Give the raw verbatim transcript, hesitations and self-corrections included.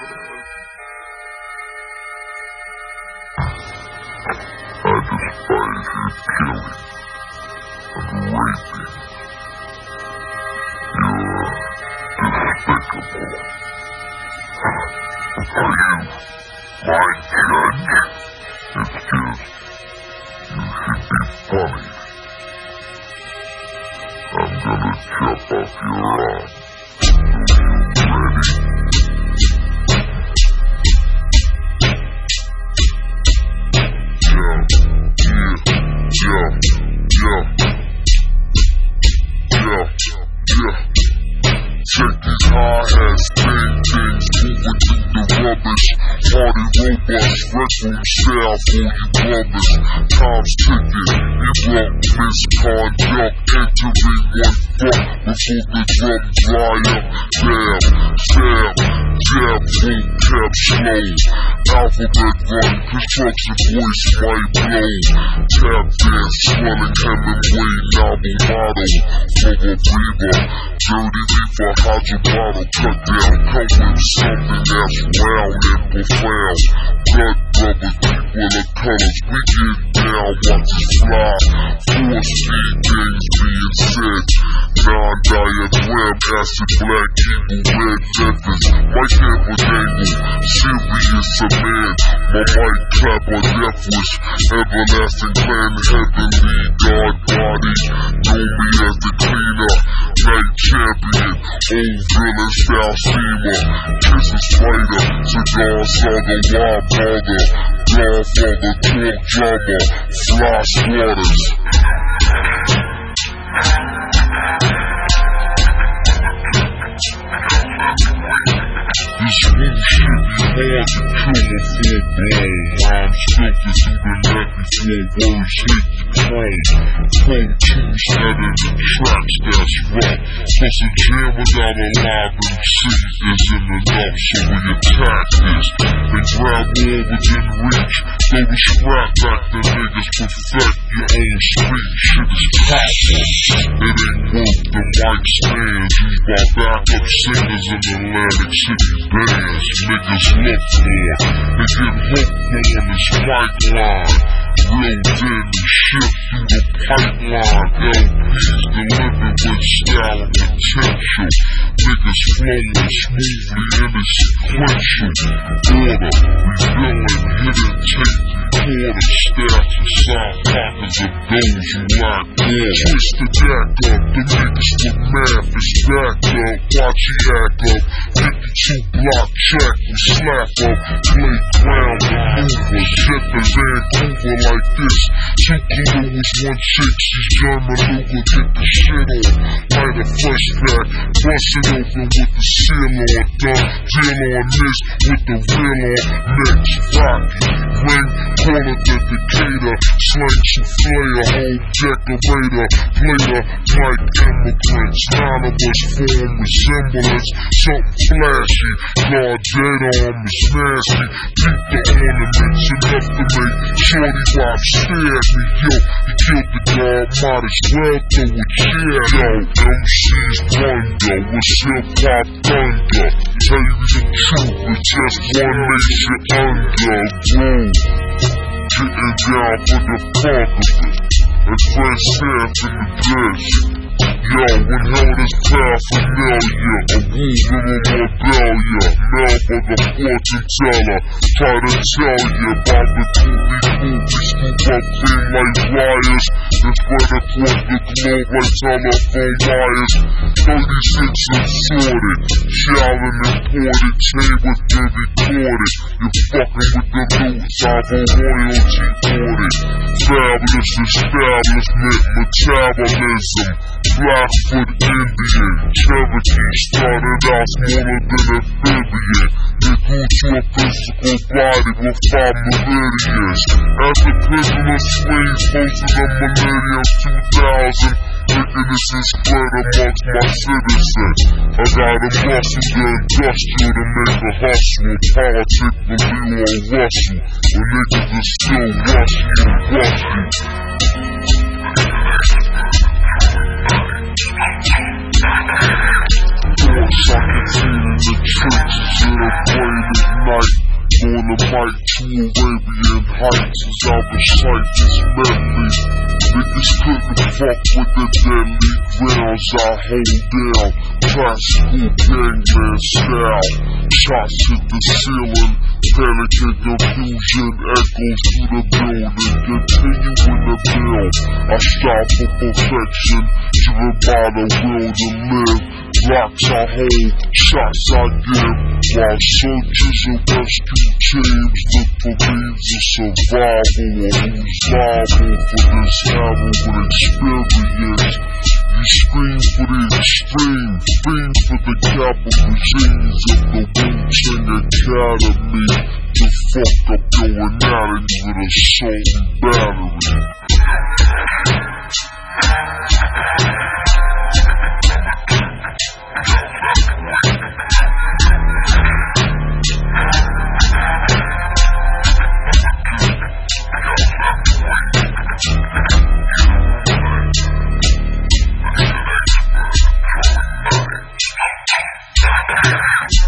Style for you brothers, time's ticking, erupt misconduct, entering one fuck before the drum dry up, dab, dab, jab, boom, cap, slow, alphabet run, construction voice might blow, tap dance, swelling Hemingway novel motto, for a breather, dirty reefer, hydro bottle, cut down, come with something that's round and profound, blood brothers, people of colors, we get down, watch us fly, four speed games being said, non-diagram, acid, black, evil, red feathers, my head was angled, serious a man, my mic clap a death wish, everlasting clan, heavenly god body, know me as the cleaner, night champion, old villain style steamer, kisses fighter, cigar saga, wild mother, Godfather, talk drama, fly squatters. This whole shit be hard to kill a full blown. I'm filtered through the neck before words hit the throne. Cold tunes headed in tracks that's rough. Plus a jam without a live M C isn't enough, so we attack this and grab all within reach. Throw the scrap back to niggas, perfect your own speech. Shit is powerful. It ain't worth the mic stands used by backup singers in Atlantic City bands. Niggas look for, they get hooked on this mic line. Real thin shit through the pipeline. L Ps delivered with style and potential. Niggas flowing smoothly in a sequential order. Revealing hidden tape recorder stats and side pockets of those who lack more. Twist the deck up, the niggas with math is backed up. Watch he act up, fifty-two block check, we slap up. Playground maneuver, zippers and Hoover like this. Two kilos, one sixties, German Luger, get the shit on. Light a fresh pack, bust it open with the seal on. Done, deal on this with the real on. Next, Rocky, ring, call it the Decatur. Slang souffle, a whole decorator. Player, like immigrants. Nine of us form resemblance. Something flashy, guard dead arm is nasty. Keep the ornaments enough to make shorty rock stare at me. Yo, he killed the guard, might as well throw a chair. Yo, M C's wonder, what's hip-hop thunder? Tell you the truth, it's just one nation under. Groove, getting down for the conquerors. And Fred Sands in the dish. Yo, when held is paraphernalia, a rule little rebellion. Mel for the fortune teller, try to tell you about the groovy groovy. Scoop up thing like wires, and spread across the globe like telephone wires. thirty-six assorted, shouting imported, chain with the recorded. You're fucking with the loot, Sabo royalty ordered. Fabulous establishment, metabolism. Blackfoot Indian, Cherokee started out smaller than amphibian. They grew to a physical body with five meridians. As the pendulum swings close to the millennium two thousand, wickedness is spread amongst my citizens. I got a muscle, the industrial to make a hustle. Politic, the Leroy Russell. When niggas are still rushy and rushy. Sucking feet in the trenches, brain at night. On the mic to Arabian Heights as I recite this medley. Niggas couldn't fuck with the deadly grounds I hold down. Classical gangman style. Shots hit the ceiling. Panic and confusion echoes through the building. Continuing the build. I strive for perfection. Driven by the will to live. Blocks I hold, shots I give. While searchers and rescue teams look for means of survival, or who's liable for this harrowing experience. You scream for the extreme, fiend for the capital regimes of the Wu-Tang Academy. The fuck up your anatomy with assault and battery. Yeah.